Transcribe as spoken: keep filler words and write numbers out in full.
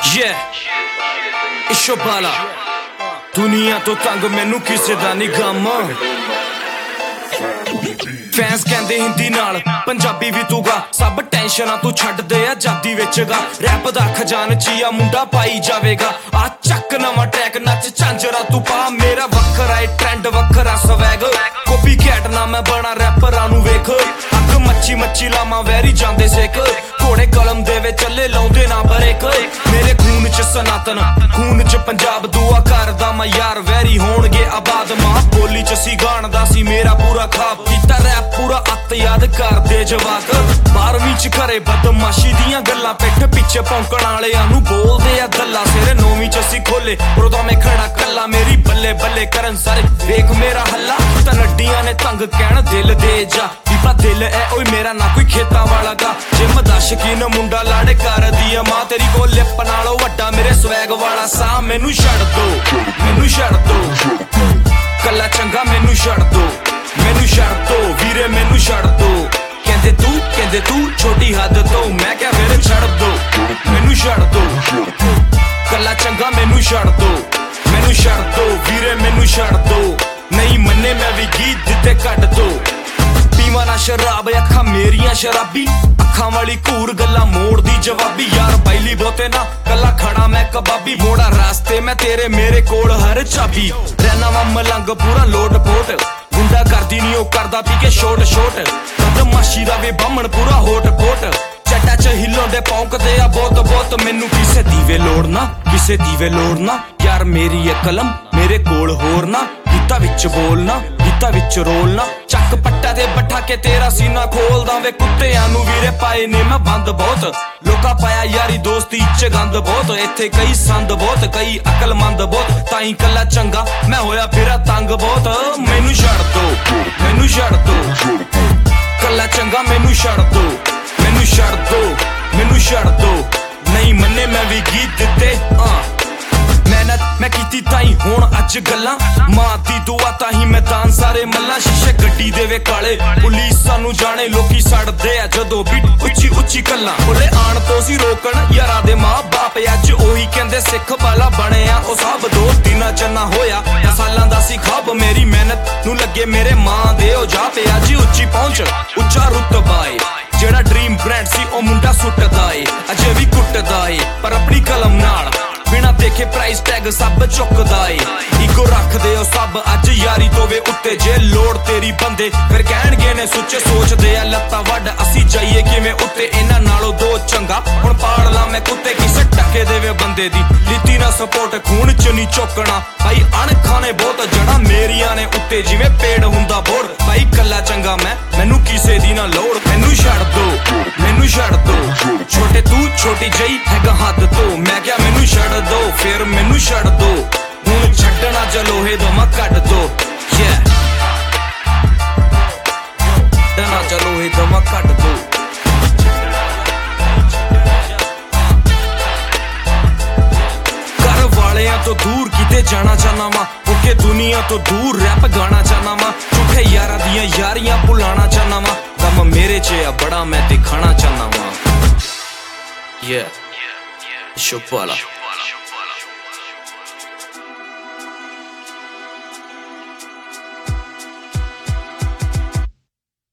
Yeah, इशोबाला दुनिया तो तंग मैनू किसे दा नहीं गम। फैंस कहंदे हिंदी नाल पंजाबी भी तू गा, सब टेंशनां तू छड्ड दे आजादी विच गा। रैप दा खजान चिया मुंडा पाई जावेगा, आ चक नवां ट्रैक नच झांजरा तू पा। मेरा वखरा है ट्रेंड वखरा स्वैग, कॉपी कैट ना मैं बना रैपरां नू वेख। अग मच्छी मच्छी लामा वैरी जांदे सेक, घोड़े कलम दे वे चले लाउंदे ना बरेक। मेरे खून च सनातन खून च पंजाब दुआ करदा मैं यार वैरी होणगे आबाद। मां बोली च सी गाणदा सी मेरा पूरा खाब, कीता रैप पूरा अत याद करदे जवाक। बारहवीं च करे बदमाशी दियां गल्लां, पिठ पिछे भौंकण वालेआं नू बोलदे आ गल्लां। सिर नौवीं च सी खोले उदों मैं खड़ा कल्ला, मेरी बल्ले बल्ले करन सारे वेख मेरा हल्ला। तनड्डियां ने तंग कहण दिल दे जा, पीपा दिल है ओए मेरा ना कोई खेतां वाला गा। जिम दा शकीन मुंडा लाड़े कर दी मां तेरी को लिप नालों वड्डा मेरे स्वैग वाला सा। मैनू छड्ड दो मैनू छड्ड दो कल्ला चंगा, मैनू छड्ड दो मैनू छड्ड दो वीरे मैनू छड्ड दो। कहंदे तू कहंदे तू छोटी हद तो, मैं क्या फिर छड्ड दो मैनू छड्ड दो कल्ला चंगा, मैनू छड्ड दो मैनू छड्ड दो वीरे मैनू छड्ड दो। नहीं मन्ने मैं भी गीत दिते कट दो, पीवा ना शराब अखां मेरियां शराबी। अखां वाली घूर गल्ला मोड़ दी जवाबी, यार बैली बोते ना कल्ला खड़ा मैं कबाबी। मोड़ा रास्ते मैं तेरे मेरे कोल हर चाबी, रहना वा मलंग पूरा लोट पोट। गुंडा करदी नी ओ करदा पी के शोट शोट, बदमाशी दा वे बामण पूरा होट पोट। चट्टा च हिलोंदे भौंकदे आ बोत बोत, मैनू किसे दीवे लोड़ ना किसे दीवे लोड़ ना। यार मेरी ए कलम मेरे कोल होर ना, गीता विच बोलना गीता विच रोलना। चक पट्टा ते बैठा के तेरा सीना खोलदा वे, कुत्तेआं नू वीरे पाए ने मैं बंद बहुत। लोका पाया यारी दोस्ती च गंद बहुत, इत्थे कई संद बहुत कई अकलमंद बहुत। ताई कल्ला चंगा मैं होया फिरा तंग बहुत। मैनू छड्ड दो मैनू छड्ड दो कल्ला चंगा, मैनू छड्ड दो मैनू छड्ड दो मैनू छड्ड दो। नहीं मन्ने मैं भी गीत दिते मेहनत मैं कीती ताई होण अज गल्लां, मां दी दुआ ताही मैदान सारे मल्लां। शीशे गड्डी दे वे काले पुलिस सानू जाने, लोकी सड़दे आ जदों भी उच्ची उच्ची गल्लां। बोले आण तो सी रोकण यारां दे मां बाप, अज ओही कहंदे सिख वाला बने आ ओ सब। दो दिनां च ना होया दस सालां दा सी ख्वाब, मेरी मेहनत नू लगे मेरे मां दे ओ जा पे। अज उच्ची पहुंच उच्चा रुतबा ए, जेड़ा ड्रीम ब्रांड सी ओ मुंडा सुटदा ए, अजे भी कुटदा ए पर अपनी कलम नाल। बिना देखे प्राइस टैग सब चुकदा ए, ईगो रखदे ओ सब अज यारी तो वे उत्ते। जे लोड़ तेरी बंदे फिर कहणगे ने सुच्चे, सोचदे आ लत्तां वड्ड असी जाइए किवें उत्ते। इन्हां नालों दो चंगा हुण पाड़ ला मैं कुत्ते, किसे टक्के देवे बंदे दी लीती ना सपोर्ट। खून च नी चौकना भाई अणखाने बहुत, जड़ा मेरियां ने उत्ते जिवें पेड़ हुंदा बोड़। भाई कल्ला चंगा मैं मैनू किसे दी ना लोड़। मैनू छड्ड दो मैनू छड्ड दो छोटे तू छोटी जई हैगा हद तो, मैं क्या मैनू छड्ड दो फिर मैनू छड्ड दो। हुण छड्डना जलोहे दमा कट दो, छड्डना जलोहे दमा कट दो। घर वालेआं तो दूर किते जाना चाहना वा, उनके दुनिया तो दूर रैप गाना चाहना वा। झूठे यारां दियां यारियां भुलाना चाहना वा, दम मेरे च आ बड़ा मैं दिखाना चाहना वा। Yeah, Shopala.